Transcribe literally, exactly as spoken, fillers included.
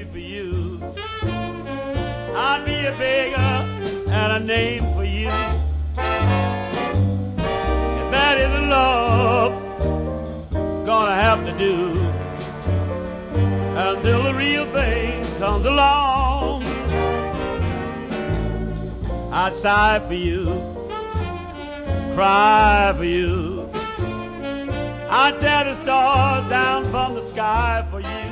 for you. I'd be a beggar and a name for you. If that isn't love, it's gonna have to do until the real thing comes along. I'd sigh for you, cry for you. I'd tear the stars down from the sky for you.